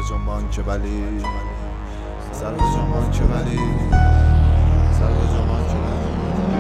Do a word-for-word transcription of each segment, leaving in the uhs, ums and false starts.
جنبان که ولی سر جنبان که ولی سر جنبان که ولی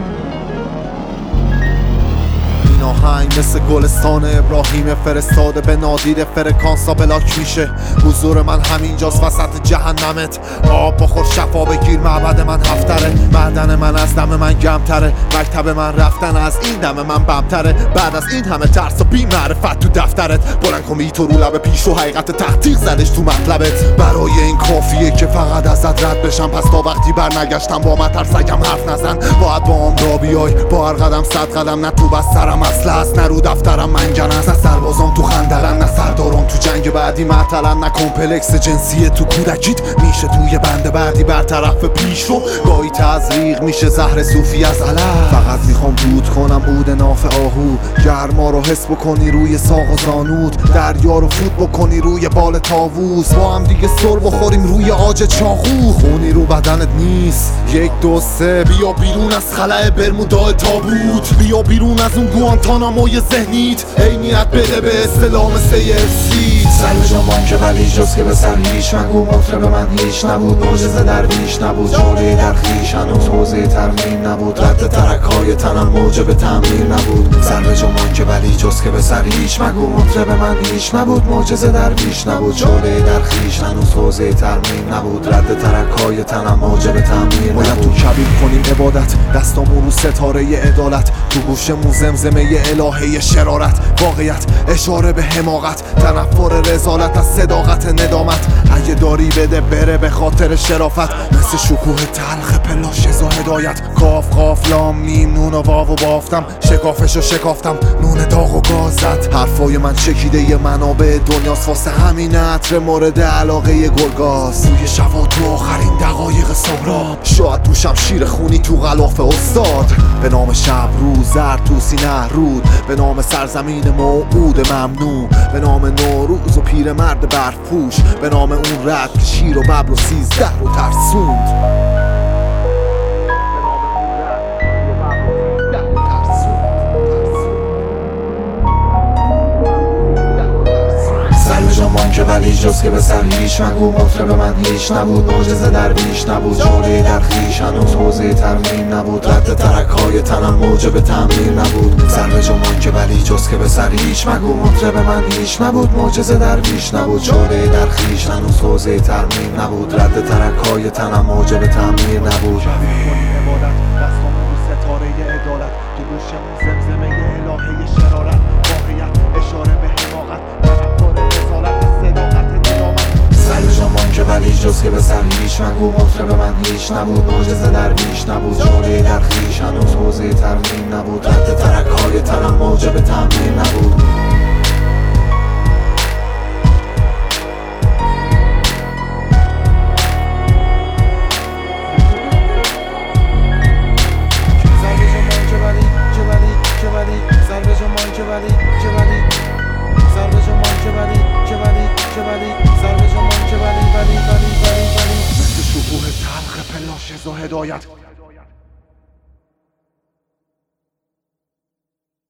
این آهنگ مثل گلستان ابراهیم فرستاده به نادید فرکانسا بلاک میشه. حضور من همینجاست وسط جهنمت. آب بخور شفا بگیر معبد من هفتره. معدن من از دم من گمتره. مکتب من رفتن از این دم من بمتره. بعد از این همه ترس و بی معرفت تو دفترت بلند کن تو رو لب پیش و حقیقت تحقیق زدش تو مطلبت. برای این کافیه که فقط ازت رد بشم. پس تا وقتی بر نگشتم با مترسگم حرف نزن. باید با هم را بیای با هر قدم صد قدم. نه تو بسترم اصل هست نه رو دفترم منگن است. نه سربازام تو خندرن نه سردارم تو جنگ بعدی معطلن. نه کمپلکس جنسی تو کودکیت میشه توی بند بعدی برطرف پیش رو. گاهی تزریق میشه زهر صوفی از علف. فقط میخوام دود کنم عود ناف آهو. گرما رو حس بکنی روی ساق و زانود. دریا رو فوت بکنی روی بال طاووس. با هم دیگه سر بخوریم روی عاج چاقو. خونی رو بدنت نیست یک دو سه. بیا بیرون از خلأ برمودا تابوت. بیا بیرون از اون گوانتاناموی ذهنیت. عینیت بده به استلام سیفسی. سر جنبان که ولی جز که به سر هیچ مگو. مطرب من هیچ نبود معجزه درویش نبود. جوله در خویش هنوز حوزه ترمیم نبود. رد ترکهای تنم موجب تعمیر نبود. سر جنبان که ولی جز که به سر هیچ مگو. مطرب من هیچ نبود معجزه درویش نبود. جوله در خویش هنوز حوزه ترمیم نبود. رد ترکهای تنم موجب تعمیر نبود. باید تو کبیر کنیم عبادت. دستامون رو ستاره عدالت. تو گوشمون زمزمه الهه شرارت. واقعیت اشاره به حماقت. تنفر رسالت از صداقت ندامت. اگه داری بده بره به خاطر شرافت. مثل شکوه تلخ پلاشز و هدایت. کاف قاف لام میم نون و واو و بافتم. شکافش و شکافتم نون داغ و گازت. حرفای من چکیده منابع دنیاست. واسه همین عطر مورد علاقه گلگاز. روی شوا تو آخرین دقایق سهراب. شاید تو شمشیر خونی تو غلاف استاد. به نام شب روز زرتوسی نهرود. به نام سرزمین موعود ممنوع. به نام نوروز و پیرمرد برفپوش. به نام اون رد که شیر و ببر و سیزده رو ترسوند. جنبان که ولی جز که به سر هیچ مگو. مطرب من هیچ نبود معجزه درویش نبود. جوله در خویش هنوز حوزه ترمیم نبود. رد ترکهای تنم موجب تعمیر نبود. سر جنبان که ولی جز که به سر هیچ مگو. مطرب من هیچ نبود معجزه درویش نبود. جوله در خویش هنوز حوزه ترمیم نبود. رد ترکهای تنم موجب تعمیر نبود. دستامون رو ستاره عدالت. تو گوشمون زمزمه الهه شرارت. واقعیت اشاره به حماقت. سر جنبان که ولی جز که به سر هیچ مگو. مطرب من هیچ نبود معجزه درویش نبود. جوله در خویش هنوز حوزه ترمیم نبود. رد ترکهای تنم موجب تعمیر نبود. مثل شکوه تلخ پلاشز و هدایت.